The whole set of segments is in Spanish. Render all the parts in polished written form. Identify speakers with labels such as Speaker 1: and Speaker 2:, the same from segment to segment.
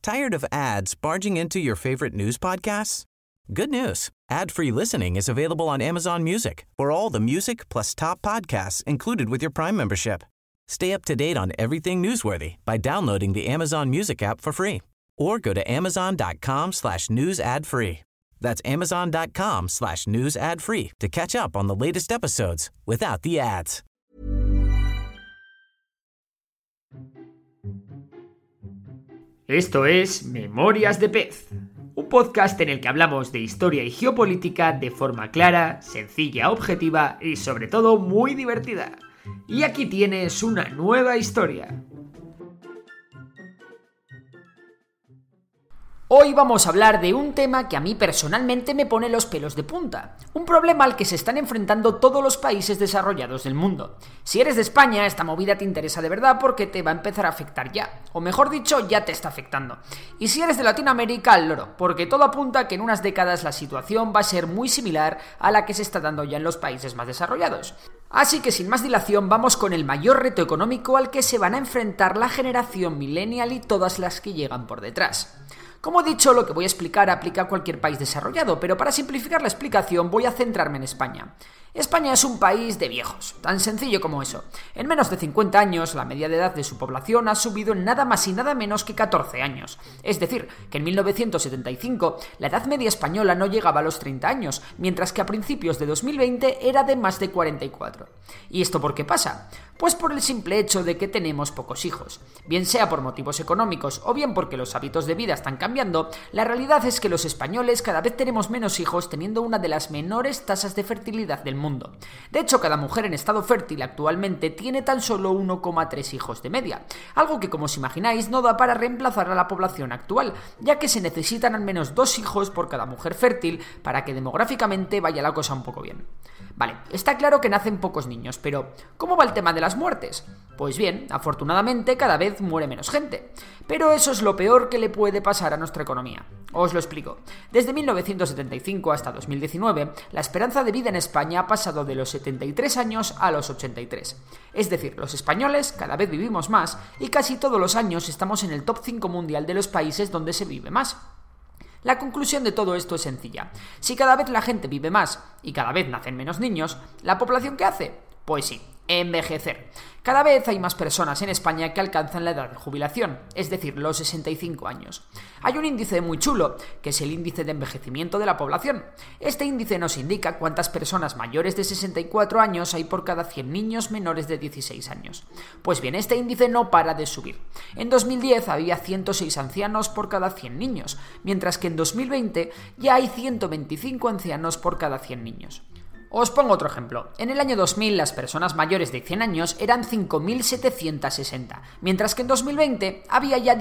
Speaker 1: Tired of ads barging into your favorite news podcasts? Good news. Ad-free listening is available on Amazon Music for all the music plus top podcasts included with your Prime membership. Stay up to date on everything newsworthy by downloading the Amazon Music app for free or go to amazon.com/news ad free. That's amazon.com/news ad free to catch up on the latest episodes without the ads.
Speaker 2: Esto es Memorias de Pez, un podcast en el que hablamos de historia y geopolítica de forma clara, sencilla, objetiva y sobre todo muy divertida. Y aquí tienes una nueva historia. Hoy vamos a hablar de un tema que a mí personalmente me pone los pelos de punta, un problema al que se están enfrentando todos los países desarrollados del mundo. Si eres de España, esta movida te interesa de verdad porque te va a empezar a afectar ya, o mejor dicho, ya te está afectando. Y si eres de Latinoamérica, al loro, porque todo apunta a que en unas décadas la situación va a ser muy similar a la que se está dando ya en los países más desarrollados. Así que sin más dilación vamos con el mayor reto económico al que se van a enfrentar la generación millennial y todas las que llegan por detrás. Como he dicho, lo que voy a explicar aplica a cualquier país desarrollado, pero para simplificar la explicación voy a centrarme en España. España es un país de viejos, tan sencillo como eso. En menos de 50 años, la media de edad de su población ha subido en nada más y nada menos que 14 años. Es decir, que en 1975 la edad media española no llegaba a los 30 años, mientras que a principios de 2020 era de más de 44. ¿Y esto por qué pasa? Pues por el simple hecho de que tenemos pocos hijos. Bien sea por motivos económicos o bien porque los hábitos de vida están cambiando, la realidad es que los españoles cada vez tenemos menos hijos, teniendo una de las menores tasas de fertilidad del mundo. De hecho, cada mujer en estado fértil actualmente tiene tan solo 1,3 hijos de media, algo que, como os imagináis, no da para reemplazar a la población actual, ya que se necesitan al menos 2 hijos por cada mujer fértil para que demográficamente vaya la cosa un poco bien. Vale, está claro que nacen pocos niños, pero ¿cómo va el tema de las muertes? Pues bien, afortunadamente cada vez muere menos gente, pero eso es lo peor que le puede pasar a nuestra economía. Os lo explico. Desde 1975 hasta 2019, la esperanza de vida en España ha pasado de los 73 años a los 83. Es decir, los españoles cada vez vivimos más y casi todos los años estamos en el top 5 mundial de los países donde se vive más. La conclusión de todo esto es sencilla. Si cada vez la gente vive más y cada vez nacen menos niños, ¿la población qué hace? Pues sí, envejecer. Cada vez hay más personas en España que alcanzan la edad de jubilación, es decir, los 65 años. Hay un índice muy chulo, que es el índice de envejecimiento de la población. Este índice nos indica cuántas personas mayores de 64 años hay por cada 100 niños menores de 16 años. Pues bien, este índice no para de subir. En 2010 había 106 ancianos por cada 100 niños, mientras que en 2020 ya hay 125 ancianos por cada 100 niños. Os pongo otro ejemplo. En el año 2000 las personas mayores de 100 años eran 5.760, mientras que en 2020 había ya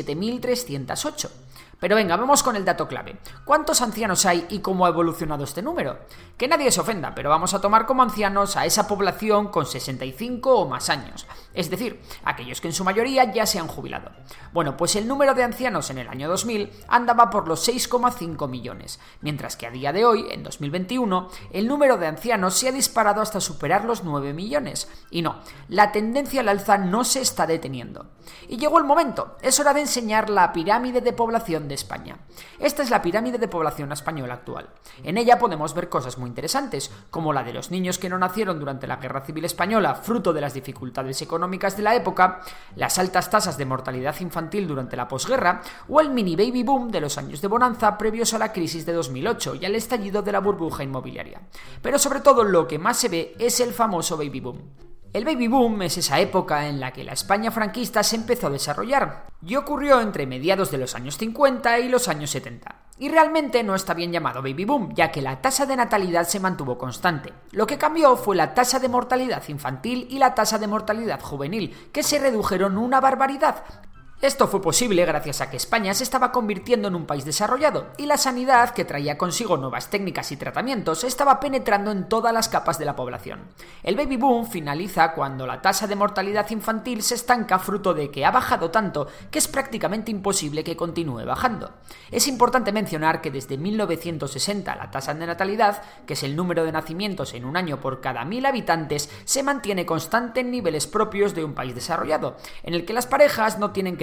Speaker 2: 17.308. Pero venga, vamos con el dato clave. ¿Cuántos ancianos hay y cómo ha evolucionado este número? Que nadie se ofenda, pero vamos a tomar como ancianos a esa población con 65 o más años, es decir, aquellos que en su mayoría ya se han jubilado. Bueno, pues el número de ancianos en el año 2000 andaba por los 6,5 millones, mientras que a día de hoy, en 2021, el número de ancianos se ha disparado hasta superar los 9 millones. Y no, la tendencia al alza no se está deteniendo. Y llegó el momento, es hora de enseñar la pirámide de población de España. Esta es la pirámide de población española actual. En ella podemos ver cosas muy interesantes, como la de los niños que no nacieron durante la Guerra Civil Española, fruto de las dificultades económicas de la época, las altas tasas de mortalidad infantil durante la posguerra o el mini baby boom de los años de bonanza previos a la crisis de 2008 y al estallido de la burbuja inmobiliaria. Pero sobre todo lo que más se ve es el famoso baby boom. El baby boom es esa época en la que la España franquista se empezó a desarrollar y ocurrió entre mediados de los años 50 y los años 70. Y realmente no está bien llamado baby boom, ya que la tasa de natalidad se mantuvo constante. Lo que cambió fue la tasa de mortalidad infantil y la tasa de mortalidad juvenil, que se redujeron una barbaridad. Esto fue posible gracias a que España se estaba convirtiendo en un país desarrollado y la sanidad, que traía consigo nuevas técnicas y tratamientos, estaba penetrando en todas las capas de la población. El baby boom finaliza cuando la tasa de mortalidad infantil se estanca, fruto de que ha bajado tanto que es prácticamente imposible que continúe bajando. Es importante mencionar que desde 1960 la tasa de natalidad, que es el número de nacimientos en un año por cada 1000 habitantes, se mantiene constante en niveles propios de un país desarrollado, en el que las parejas no tienen que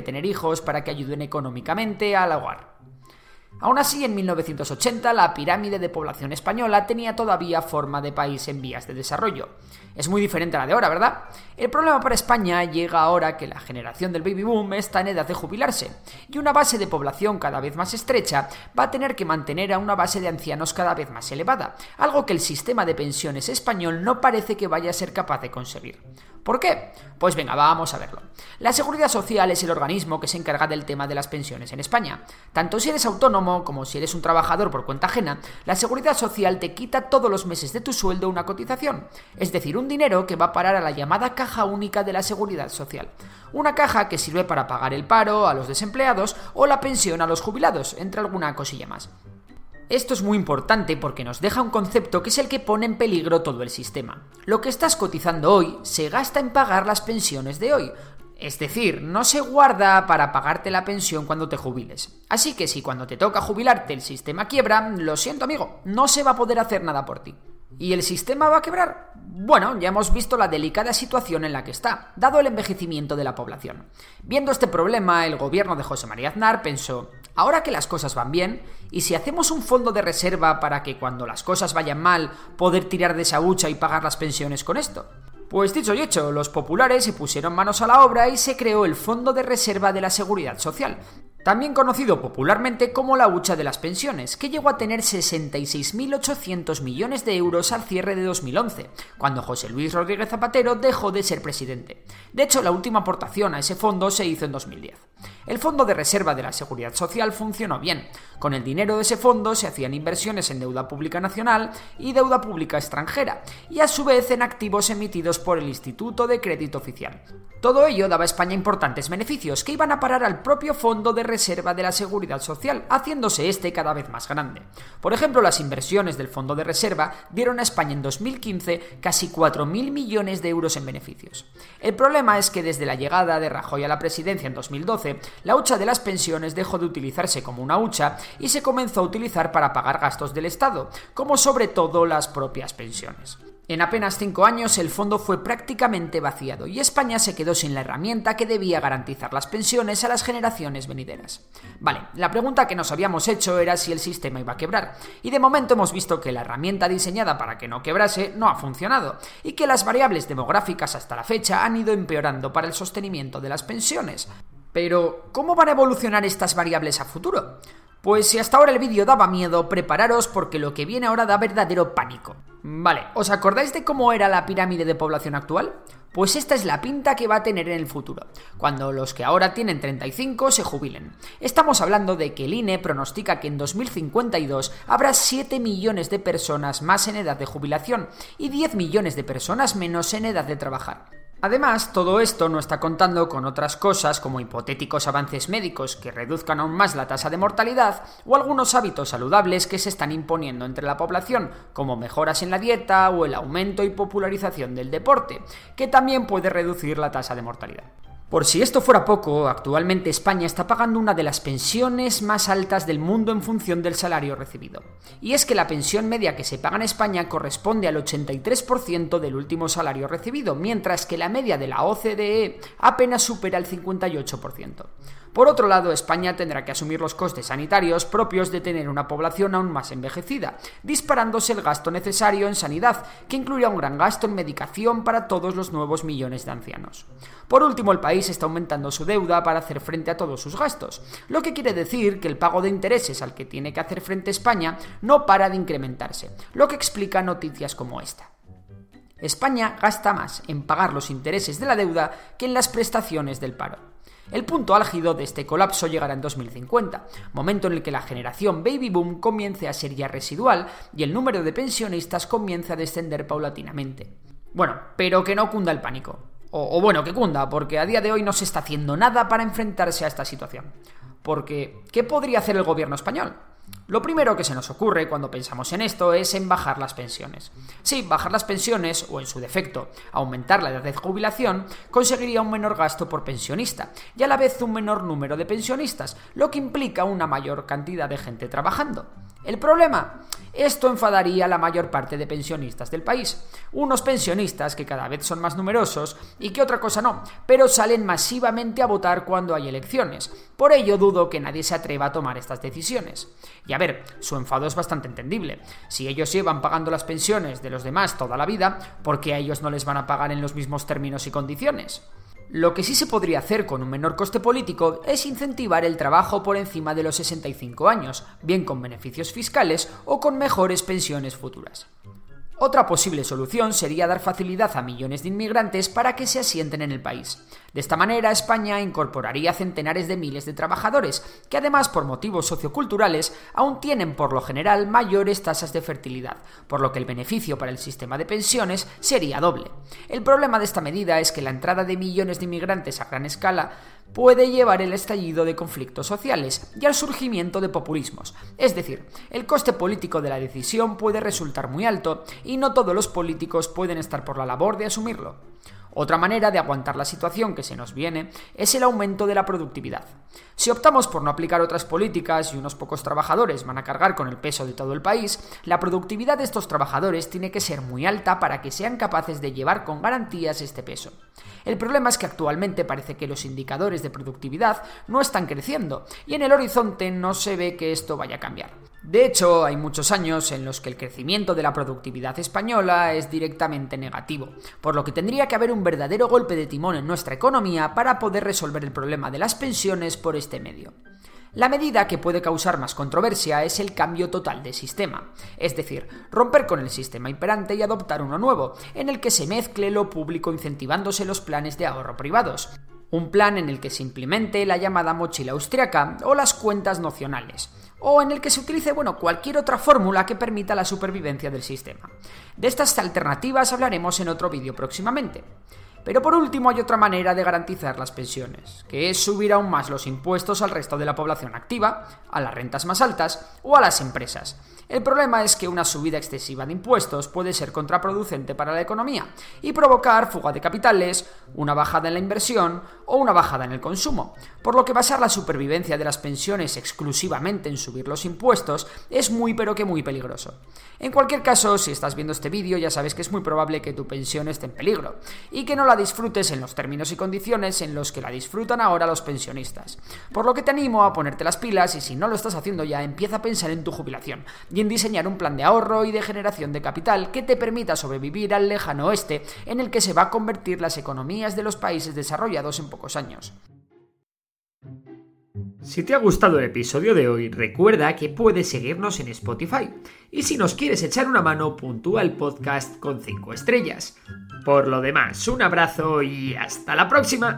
Speaker 2: que tener hijos para que ayuden económicamente al hogar. Aún así, en 1980, la pirámide de población española tenía todavía forma de país en vías de desarrollo. Es muy diferente a la de ahora, ¿verdad? El problema para España llega ahora que la generación del baby boom está en edad de jubilarse, y una base de población cada vez más estrecha va a tener que mantener a una base de ancianos cada vez más elevada, algo que el sistema de pensiones español no parece que vaya a ser capaz de conseguir. ¿Por qué? Pues venga, vamos a verlo. La Seguridad Social es el organismo que se encarga del tema de las pensiones en España. Tanto si eres autónomo como si eres un trabajador por cuenta ajena, la Seguridad Social te quita todos los meses de tu sueldo una cotización, es decir, un dinero que va a parar a la llamada Caja Única de la Seguridad Social. Una caja que sirve para pagar el paro a los desempleados o la pensión a los jubilados, entre alguna cosilla más. Esto es muy importante porque nos deja un concepto que es el que pone en peligro todo el sistema. Lo que estás cotizando hoy se gasta en pagar las pensiones de hoy. Es decir, no se guarda para pagarte la pensión cuando te jubiles. Así que si cuando te toca jubilarte el sistema quiebra, lo siento amigo, no se va a poder hacer nada por ti. ¿Y el sistema va a quebrar? Bueno, ya hemos visto la delicada situación en la que está, dado el envejecimiento de la población. Viendo este problema, el gobierno de José María Aznar pensó: ahora que las cosas van bien, ¿y si hacemos un fondo de reserva para que cuando las cosas vayan mal, poder tirar de esa hucha y pagar las pensiones con esto? Pues dicho y hecho, los populares se pusieron manos a la obra y se creó el Fondo de Reserva de la Seguridad Social, también conocido popularmente como la hucha de las pensiones, que llegó a tener 66.800 millones de euros al cierre de 2011, cuando José Luis Rodríguez Zapatero dejó de ser presidente. De hecho, la última aportación a ese fondo se hizo en 2010. El Fondo de Reserva de la Seguridad Social funcionó bien. Con el dinero de ese fondo se hacían inversiones en deuda pública nacional y deuda pública extranjera, y a su vez en activos emitidos por el Instituto de Crédito Oficial. Todo ello daba a España importantes beneficios que iban a parar al propio Fondo de Reserva de la Seguridad Social, haciéndose este cada vez más grande. Por ejemplo, las inversiones del Fondo de Reserva dieron a España en 2015 casi 4.000 millones de euros en beneficios. El problema es que desde la llegada de Rajoy a la presidencia en 2012, la hucha de las pensiones dejó de utilizarse como una hucha y se comenzó a utilizar para pagar gastos del Estado, como sobre todo las propias pensiones. En apenas 5 años el fondo fue prácticamente vaciado y España se quedó sin la herramienta que debía garantizar las pensiones a las generaciones venideras. Vale, la pregunta que nos habíamos hecho era si el sistema iba a quebrar, y de momento hemos visto que la herramienta diseñada para que no quebrase no ha funcionado, y que las variables demográficas hasta la fecha han ido empeorando para el sostenimiento de las pensiones. Pero, ¿cómo van a evolucionar estas variables a futuro? Pues si hasta ahora el vídeo daba miedo, prepararos porque lo que viene ahora da verdadero pánico. Vale, ¿os acordáis de cómo era la pirámide de población actual? Pues esta es la pinta que va a tener en el futuro, cuando los que ahora tienen 35 se jubilen. Estamos hablando de que el INE pronostica que en 2052 habrá 7 millones de personas más en edad de jubilación y 10 millones de personas menos en edad de trabajar. Además, todo esto no está contando con otras cosas como hipotéticos avances médicos que reduzcan aún más la tasa de mortalidad o algunos hábitos saludables que se están imponiendo entre la población, como mejoras en la dieta o el aumento y popularización del deporte, que también puede reducir la tasa de mortalidad. Por si esto fuera poco, actualmente España está pagando una de las pensiones más altas del mundo en función del salario recibido. Y es que la pensión media que se paga en España corresponde al 83% del último salario recibido, mientras que la media de la OCDE apenas supera el 58%. Por otro lado, España tendrá que asumir los costes sanitarios propios de tener una población aún más envejecida, disparándose el gasto necesario en sanidad, que incluirá un gran gasto en medicación para todos los nuevos millones de ancianos. Por último, el país está aumentando su deuda para hacer frente a todos sus gastos, lo que quiere decir que el pago de intereses al que tiene que hacer frente España no para de incrementarse, lo que explica noticias como esta. España gasta más en pagar los intereses de la deuda que en las prestaciones del paro. El punto álgido de este colapso llegará en 2050, momento en el que la generación baby boom comience a ser ya residual y el número de pensionistas comience a descender paulatinamente. Bueno, pero que no cunda el pánico. O bueno, que cunda, porque a día de hoy no se está haciendo nada para enfrentarse a esta situación. Porque, ¿qué podría hacer el gobierno español? Lo primero que se nos ocurre cuando pensamos en esto es en bajar las pensiones. Sí, bajar las pensiones, o en su defecto, aumentar la edad de jubilación, conseguiría un menor gasto por pensionista, y a la vez un menor número de pensionistas, lo que implica una mayor cantidad de gente trabajando. ¿El problema? Esto enfadaría a la mayor parte de pensionistas del país. Unos pensionistas que cada vez son más numerosos y que otra cosa no, pero salen masivamente a votar cuando hay elecciones. Por ello dudo que nadie se atreva a tomar estas decisiones. Y a ver, su enfado es bastante entendible. Si ellos llevan pagando las pensiones de los demás toda la vida, ¿por qué a ellos no les van a pagar en los mismos términos y condiciones? Lo que sí se podría hacer con un menor coste político es incentivar el trabajo por encima de los 65 años, bien con beneficios fiscales o con mejores pensiones futuras. Otra posible solución sería dar facilidad a millones de inmigrantes para que se asienten en el país. De esta manera, España incorporaría centenares de miles de trabajadores, que además por motivos socioculturales aún tienen por lo general mayores tasas de fertilidad, por lo que el beneficio para el sistema de pensiones sería doble. El problema de esta medida es que la entrada de millones de inmigrantes a gran escala puede llevar el estallido de conflictos sociales y al surgimiento de populismos. Es decir, el coste político de la decisión puede resultar muy alto y no todos los políticos pueden estar por la labor de asumirlo. Otra manera de aguantar la situación que se nos viene es el aumento de la productividad. Si optamos por no aplicar otras políticas y unos pocos trabajadores van a cargar con el peso de todo el país, la productividad de estos trabajadores tiene que ser muy alta para que sean capaces de llevar con garantías este peso. El problema es que actualmente parece que los indicadores de productividad no están creciendo y en el horizonte no se ve que esto vaya a cambiar. De hecho, hay muchos años en los que el crecimiento de la productividad española es directamente negativo, por lo que tendría que haber un verdadero golpe de timón en nuestra economía para poder resolver el problema de las pensiones por este medio. La medida que puede causar más controversia es el cambio total de sistema, es decir, romper con el sistema imperante y adoptar uno nuevo, en el que se mezcle lo público incentivándose los planes de ahorro privados. Un plan en el que se implemente la llamada mochila austriaca o las cuentas nocionales, o en el que se utilice cualquier otra fórmula que permita la supervivencia del sistema. De estas alternativas hablaremos en otro vídeo próximamente. Pero por último hay otra manera de garantizar las pensiones, que es subir aún más los impuestos al resto de la población activa, a las rentas más altas o a las empresas. El problema es que una subida excesiva de impuestos puede ser contraproducente para la economía y provocar fuga de capitales, una bajada en la inversión o una bajada en el consumo, por lo que basar la supervivencia de las pensiones exclusivamente en subir los impuestos es muy peligroso. En cualquier caso, si estás viendo este vídeo ya sabes que es muy probable que tu pensión esté en peligro y que no la disfrutes en los términos y condiciones en los que la disfrutan ahora los pensionistas. Por lo que te animo a ponerte las pilas y si no lo estás haciendo ya, empieza a pensar en tu jubilación y en diseñar un plan de ahorro y de generación de capital que te permita sobrevivir al lejano oeste en el que se va a convertir las economías de los países desarrollados en pocos años.
Speaker 3: Si te ha gustado el episodio de hoy, recuerda que puedes seguirnos en Spotify. Y si nos quieres echar una mano, puntúa el podcast con 5 estrellas. Por lo demás, un abrazo y hasta la próxima.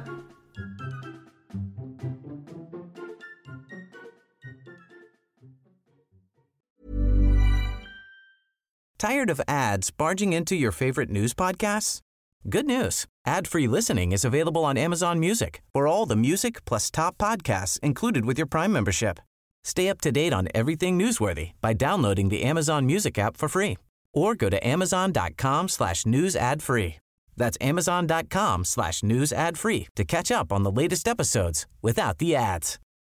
Speaker 1: Tired of ads barging into your favorite news podcasts? Good news. Ad-free listening is available on Amazon Music for all the music plus top podcasts included with your Prime membership. Stay up to date on everything newsworthy by downloading the Amazon Music app for free or go to amazon.com/news ad free. That's amazon.com/news ad free to catch up on the latest episodes without the ads.